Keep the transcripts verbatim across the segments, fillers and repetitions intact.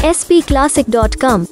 S P classic dot com.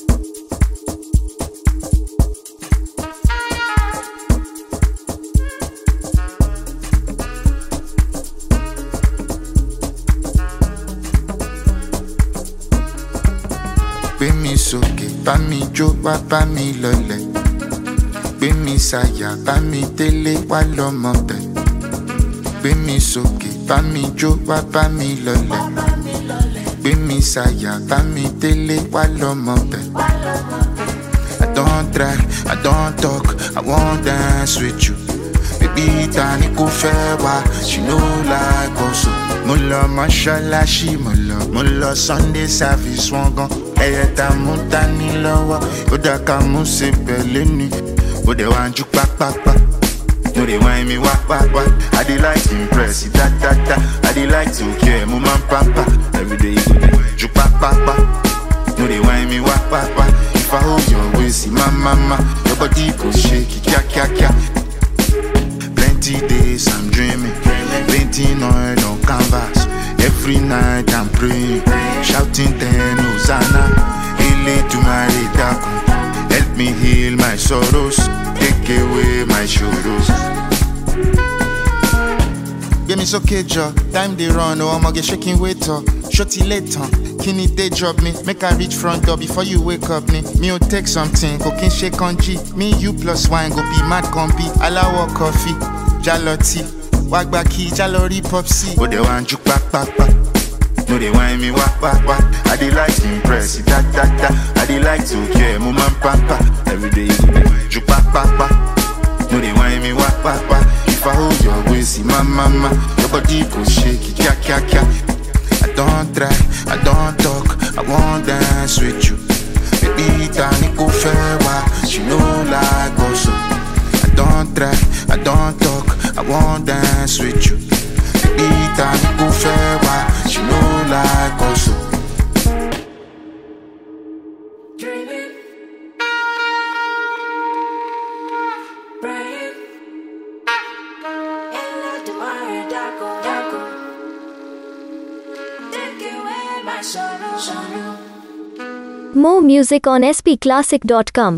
Gbé mi sókè, bá mi jó, wá bá mi lọlẹ̀. Gbé mi sáyà, bá mi délé, wá lọ́mọ bẹ̀. Gbé mi sókè, bá mi jó, wá bá mi lọlẹ̀. Gbé mi sáyà, bá mi délé, wá lọ́mọ bẹ̀. I don't try, I don't talk, I won't dance with you. Baby, tani kò fẹ́ wá, she no like also. Mo lọ mọ́ṣáláṣí, mo lọ, mo lọ Sunday service wọn gan. Ẹyẹ ta mú dání lọ́wọ́, ó dá ká mú ṣe pẹ̀lẹ́ ni. Ó dẹ̀ wá ń jú pápápá, no dey whine me wá wá wá. I dey like to impress you, da da da. I dey like to care, mo máa ń pampa. Everyday you go dey jú pápápá, no dey whine me wá wá wá. If I hold your waist, my mama, your body go shake kíá kíá kíá. Plenty days I'm dreaming, painting oil on canvas. Every night I'm praying, shouting ten Hosanna. Elédùmarè dákun, help me heal my sorrows, take away my sorrows. Gbé mi sókè jọ, time dey run, oh ọmọge shaking weight up. Shorty later, kini day job me, make I reach front door before you wake up me. Me o take something, go kin shake on G. Me you plus wine go be mad combi. Aláwọ̀ coffee, jaloti. Wagba key, jalori popsi. Ó dẹ̀ wá ń jú pápápá, no dey whine me wá wá wá. I dey like to impress you, da da da. I dey like to care, mo máa ń pampa. Everyday you go dey jú pápápá, no dey whine me wá wá wá. If I hold your waist, my mama, your body go shake kíá kíá kíá. I don't try, I don't talk, I won't dance with you. Baby, tani kò fẹ́ wá, she no like also. I don't try, I don't talk, I won't dance with you. Baby, tani kò fẹ́ wá, she no like also. Dreaming, praying, Elédùmarè dákun, dákun, take away my sorrow, sorrow. More music on S P classic dot com.